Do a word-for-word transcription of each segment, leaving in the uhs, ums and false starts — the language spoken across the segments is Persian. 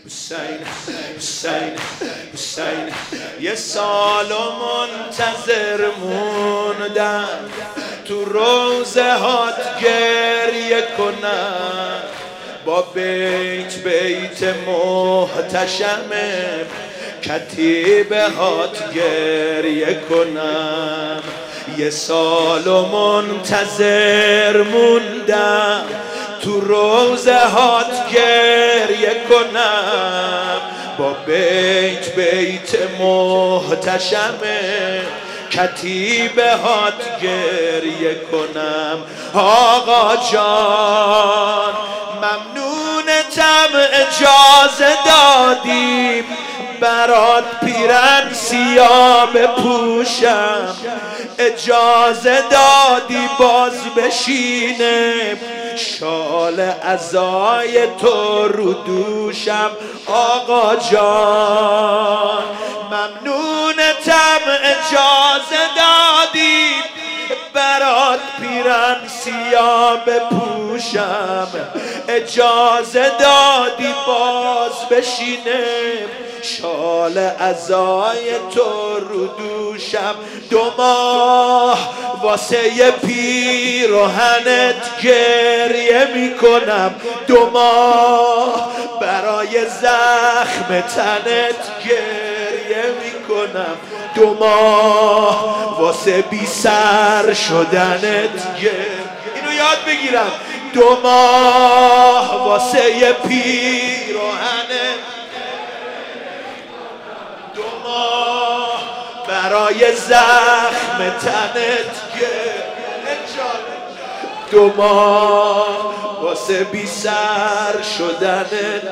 حسین حسین حسین یه سال منتظر موندم تو روزه هات گریه کنم با بیت بیت محتشم کتیبه هات گریه کنم یه سال منتظر موندم تو روزه هات گریه کنم با بیت بیت محتشم کتیبه هات گریه کنم آقا جان ممنونتم اجازه دادیم برات پیرن سیاه بپوشم اجازه دادی باز بشینه شال عزای تو رو دوشم آقا جان ممنونتم اجازه دادی برات پیرن سیاه بپوشم اجازه دادی باز بشینه شال عزای تو رو دوشم دو ماه واسه پیرهنت گریه میکنم دو ماه برای زخم تنت گریه میکنم دو ماه واسه بی سر شدنت گریه اینو یاد بگیرم دو ماه واسه پیرهنت دو ماه برای زخم تنت دو ماه واسه بی سر شدنت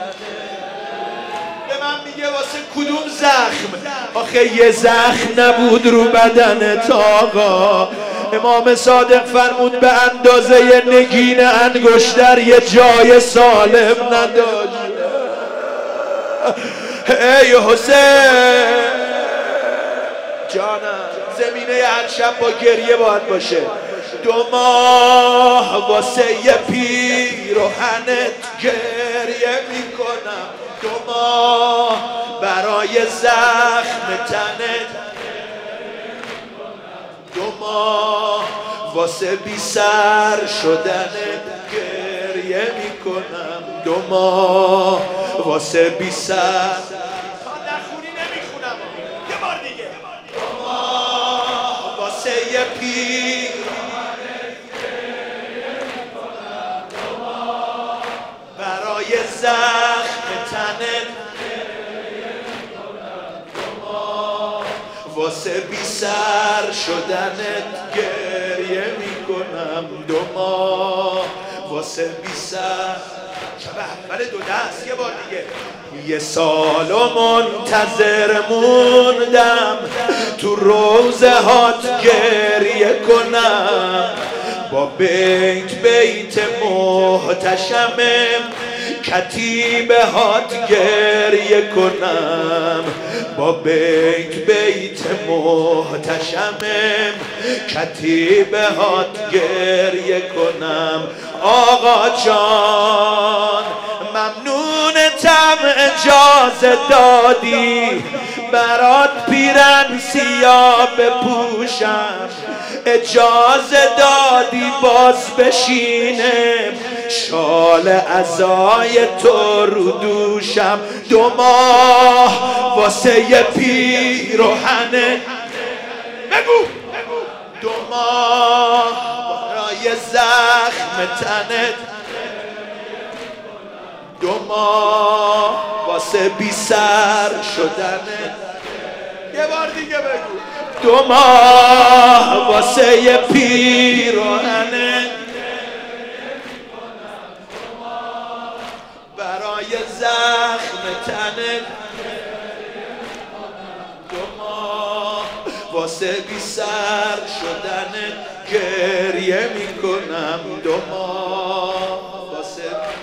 به من میگه واسه کدوم زخم آخه یه زخم نبود رو بدنت آقا امام صادق فرمود به اندازه نگین انگشتر یه جای سالم نداشت ای حسین جانم زمینه هر شب با گریه باید باشه دو ماه واسه یه پیرهنت گریه میکنم دو ماه برای زخم تنت دو ماه واسه بی سر شدنت گریه میکنم دو ماه واسه بی سر نخونی نمیخونم یه بار دیگه دو ماه واسه یه پیر برای زخم تنت دو ماه واسه بی سر شدنت گریه میکنم دو ماه واسه بی سر شب اول دو دست یه بار دیگه یه سال منتظر موندم تو روزه هات گریه کنم با بیت بیت محتشم کتیبه هات گریه کنم با بیت بیت محتشم کتیبه هات گریه کنم آقا جان ممنونتم اجازه دادی برات پیرن سیاه بپوشم اجازه دادی باز بشینه شال عزای تو رو دوشم دو ماه واسه یه پیرهنت بگو دو ماه برای زخم تنت دو ماه واسه بی سر شدنت یه بار دیگه بگو دو ماه واسه یه پیرهنت برای زخم تنت دو ماه واسه بی سر شدنت گریه میکنم دو ماه واسه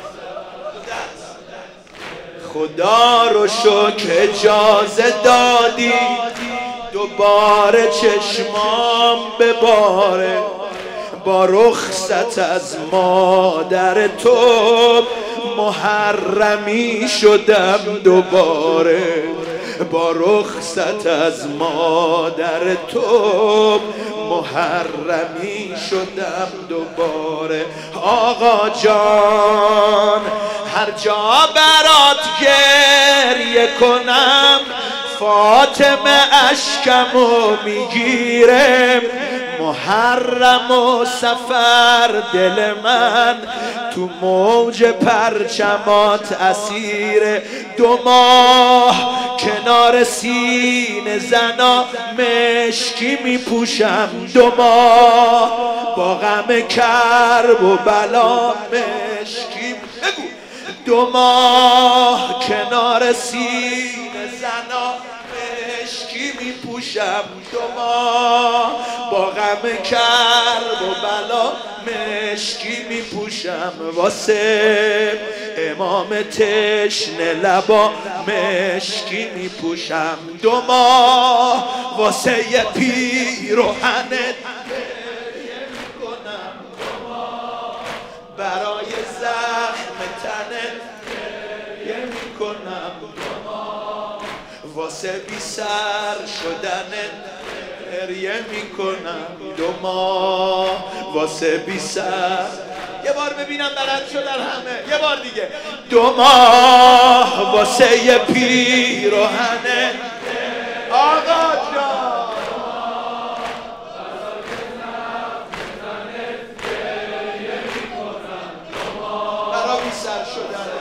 خدا رو شکر اجازه دادی دوباره چشمام بباره با رخصت از مادر تو محرمی شدم دوباره، با رخصت از مادر تو محرمی شدم دوباره. آقا جان هر جا برات گریه کنم فاطمه اشکمو میگیره، محرم و سفر دل من تو موج پرچمات اسیره. دو ماه کنار سینه زنا مشکی میپوشم، دو ماه با غم کرب و بلا مشکی، بگو دو ماه کنار سینه زنا مشکی میپوشم، دو ماه با غم کرب و بلا مشکی میپوشم. واسه امام تشنه لبا مشکی میپوشم، دو ماه واسه یه پیرهنت گریه میکنم، دو ماه برای زخم تنت گریه میکنم، دو ماه واسه بی سر شدنت گریه میکنم، دو ماه واسه بی سر. یه بار ببینم بلند شدن همه، یه بار دیگه. دو ماه واسه یه پیرهنه آقا جان، برا بی سر شدن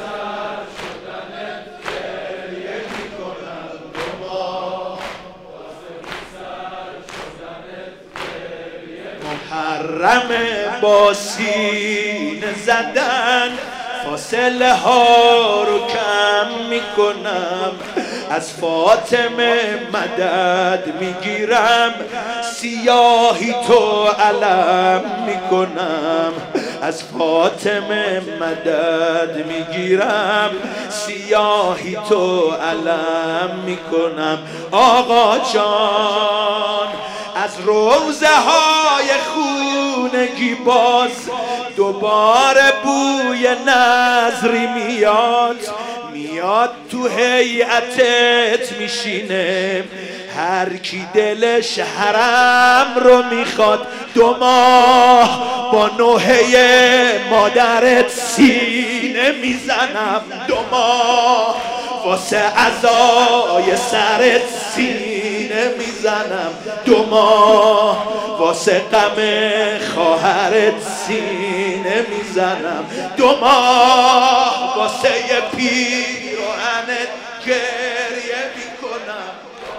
محرم با سینه زدن فاصله ها رو کم میکنم، از فاطمه مدد میگیرم، سیاهی تو علم میکنم، از فاطمه مدد میگیرم، سیاهی تو علم میکنم. آقا جان از روزه های خونگی باز دوباره بوی نظری میاد، میاد تو هیئتت میشینه، هر کی دلش حرم رو میخواد، دو ماه با نوحه مادرت سینه میزنم، دو ماه واسه عزای سرت سینه میزنم، دو ماه واسه غم خواهرت سینه میزنم، دو ماه واسه یه پیرهنت گریه میکنم،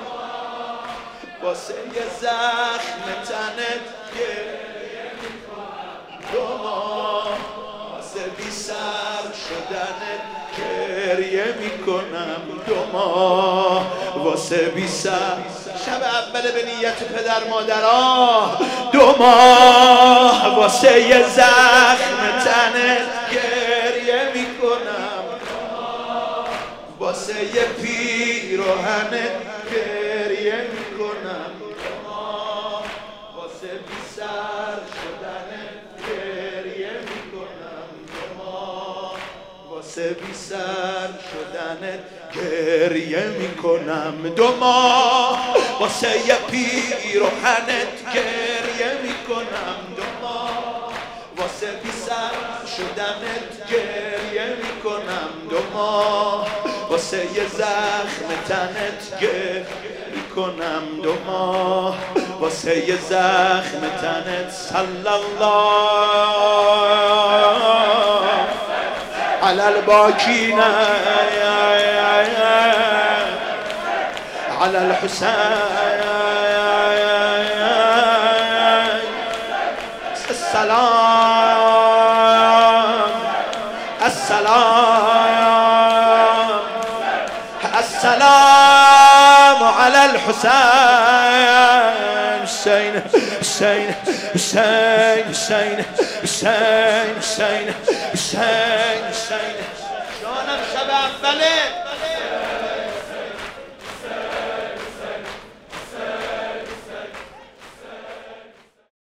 واسه یه زخم تنت گریه میکنم، دو ماه واسه بی سر شدنت گریه میکنم، دو ماه واسه بی سر. شب اول به نیت پدر مادرها، دو ماه واسه یه زخم تنت گریه میکنم، واسه یه پیرهنت گریه میکنم، واسه بی سر شدنت گریه میکنم، واسه بی سر شدنت گریه میکنم، دو ماه واسه یه پیرهنت گریه میکنم، دو ماه واسه بی سر شدنت گریه میکنم، دو ماه واسه یه زخم تنت گریه میکنم، دو ماه واسه یه زخم تنت. صلی الله علی الباکین علی الحسین السلام السلام السلام علی الحسین حسین حسین حسین حسین حسین حسین حسین حسین. جانم شب اوله